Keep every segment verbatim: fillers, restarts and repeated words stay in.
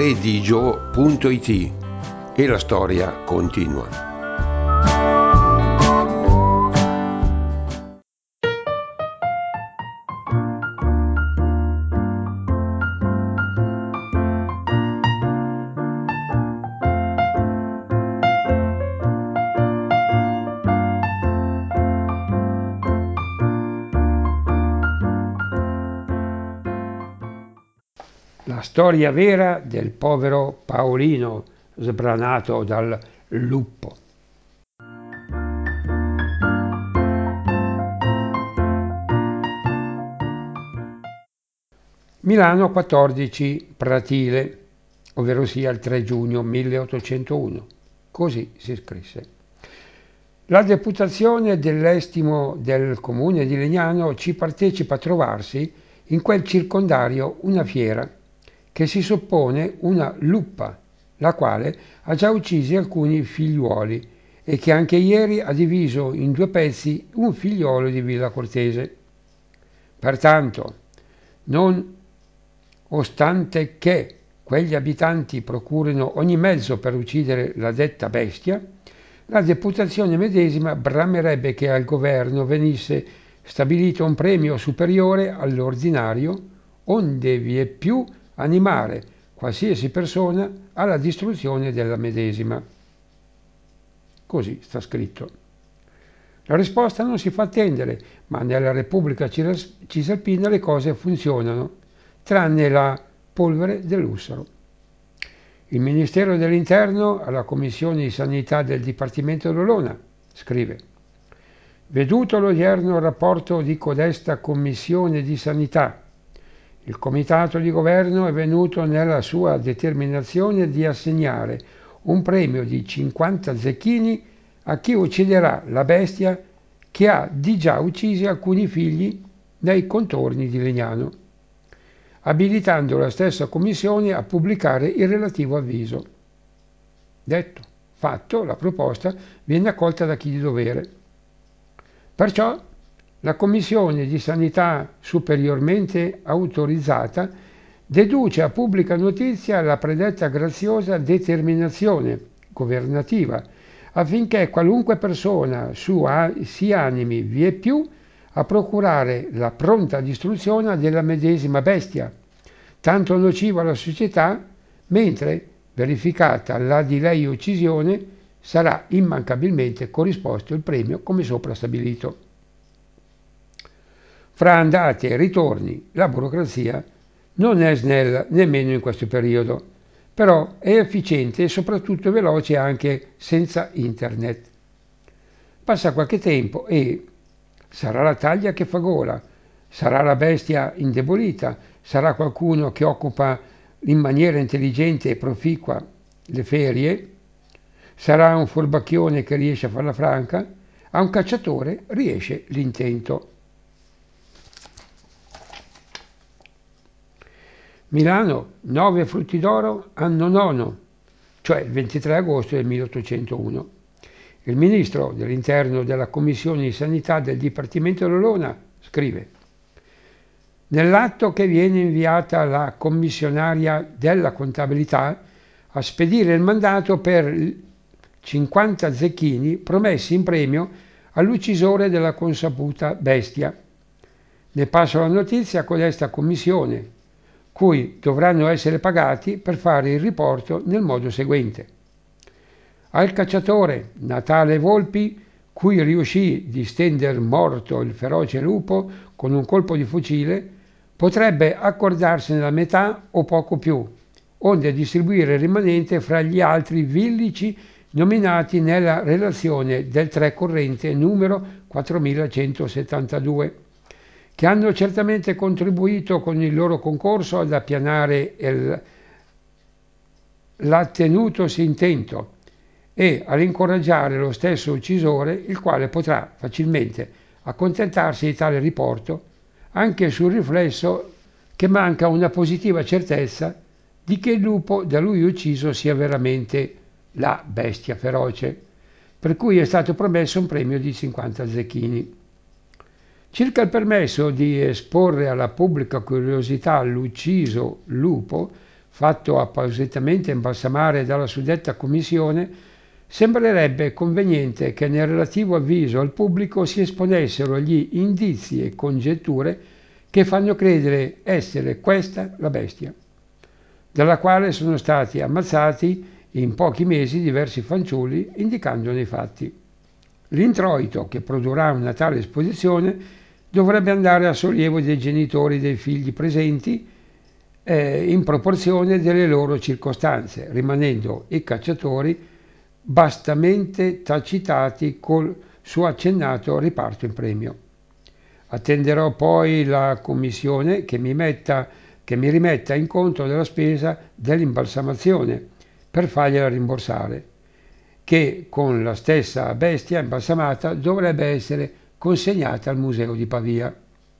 redigio punto it e la storia continua. La storia vera del povero Paolino sbranato dal lupo. Milano quattordici Pratile, ovvero sia il tre giugno milleottocentouno. Così si scrisse. La deputazione dell'estimo del comune di Legnano ci partecipa a trovarsi in quel circondario una fiera, che si suppone una luppa, la quale ha già uccisi alcuni figliuoli e che anche ieri ha diviso in due pezzi un figliuolo di Villa Cortese. Pertanto, non ostante che quegli abitanti procurino ogni mezzo per uccidere la detta bestia, la deputazione medesima bramerebbe che al governo venisse stabilito un premio superiore all'ordinario, onde vi è più animare qualsiasi persona alla distruzione della medesima. Così sta scritto. La risposta non si fa attendere, ma nella Repubblica Cisalpina le cose funzionano, tranne la polvere dell'ussaro. Il Ministero dell'Interno alla Commissione di Sanità del Dipartimento d'Olona scrive: veduto l'odierno rapporto di codesta Commissione di Sanità, il Comitato di Governo è venuto nella sua determinazione di assegnare un premio di cinquanta zecchini a chi ucciderà la bestia che ha di già uccisi alcuni figli nei contorni di Legnano, abilitando la stessa commissione a pubblicare il relativo avviso. Detto, fatto, la proposta viene accolta da chi di dovere. Perciò la Commissione di Sanità superiormente autorizzata deduce a pubblica notizia la predetta graziosa determinazione governativa affinché qualunque persona su a, si animi vie più a procurare la pronta distruzione della medesima bestia, tanto nociva alla società, mentre, verificata la di lei uccisione, sarà immancabilmente corrisposto il premio come sopra stabilito. Fra andate e ritorni, la burocrazia non è snella nemmeno in questo periodo, però è efficiente e soprattutto veloce anche senza internet. Passa qualche tempo e sarà la taglia che fa gola, sarà la bestia indebolita, sarà qualcuno che occupa in maniera intelligente e proficua le ferie, sarà un furbacchione che riesce a farla franca, a un cacciatore riesce l'intento. Milano, nove frutti d'oro, anno nono, cioè il ventitré agosto del milleottocentouno. Il ministro dell'Interno della Commissione di Sanità del Dipartimento d'Olona scrive: nell'atto che viene inviata alla commissionaria della contabilità a spedire il mandato per cinquanta zecchini promessi in premio all'uccisore della consaputa bestia. Ne passo la notizia a codesta commissione, cui dovranno essere pagati per fare il riporto nel modo seguente. Al cacciatore Natale Volpi, cui riuscì di stender morto il feroce lupo con un colpo di fucile, potrebbe accordarsene la metà o poco più, onde distribuire il rimanente fra gli altri villici nominati nella relazione del tre corrente numero quattromilacentosettantadue, che hanno certamente contribuito con il loro concorso ad appianare il, l'attenutosi intento e ad incoraggiare lo stesso uccisore, il quale potrà facilmente accontentarsi di tale riporto, anche sul riflesso che manca una positiva certezza di che il lupo da lui ucciso sia veramente la bestia feroce, per cui è stato promesso un premio di cinquanta zecchini. Circa il permesso di esporre alla pubblica curiosità l'ucciso lupo, fatto appositamente imbalsamare dalla suddetta commissione, sembrerebbe conveniente che nel relativo avviso al pubblico si esponessero gli indizi e congetture che fanno credere essere questa la bestia, dalla quale sono stati ammazzati in pochi mesi diversi fanciulli, indicandone i fatti. L'introito che produrrà una tale esposizione dovrebbe andare a sollievo dei genitori dei figli presenti eh, in proporzione delle loro circostanze, rimanendo i cacciatori bastamente tacitati col suo accennato riparto in premio. Attenderò poi la commissione che mi, metta, che mi rimetta in conto della spesa dell'imbalsamazione per fargliela rimborsare, che con la stessa bestia imbalsamata dovrebbe essere consegnata al museo di Pavia.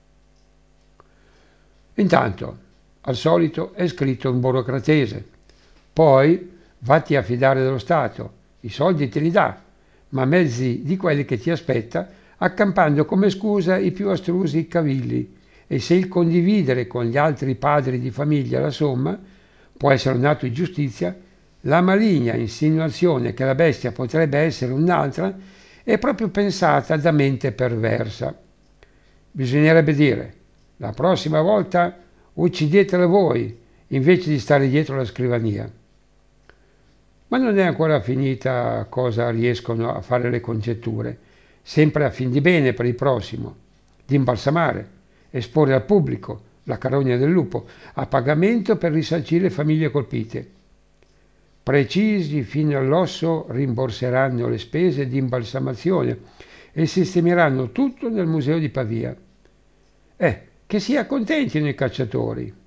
Intanto, al solito, è scritto in burocratese. Poi vatti a fidare dello Stato, i soldi te li dà, ma mezzi di quelli che ti aspetta, accampando come scusa i più astrusi cavilli, e se il condividere con gli altri padri di famiglia la somma può essere un atto di giustizia, la maligna insinuazione che la bestia potrebbe essere un'altra è proprio pensata da mente perversa. Bisognerebbe dire: la prossima volta uccidetela voi, invece di stare dietro la scrivania. Ma non è ancora finita cosa riescono a fare le congetture, sempre a fin di bene per il prossimo, di imbalsamare, esporre al pubblico la carogna del lupo, a pagamento per risarcire le famiglie colpite. Precisi fino all'osso rimborseranno le spese di imbalsamazione e sistemeranno tutto nel museo di Pavia. Eh, che si accontentino i cacciatori.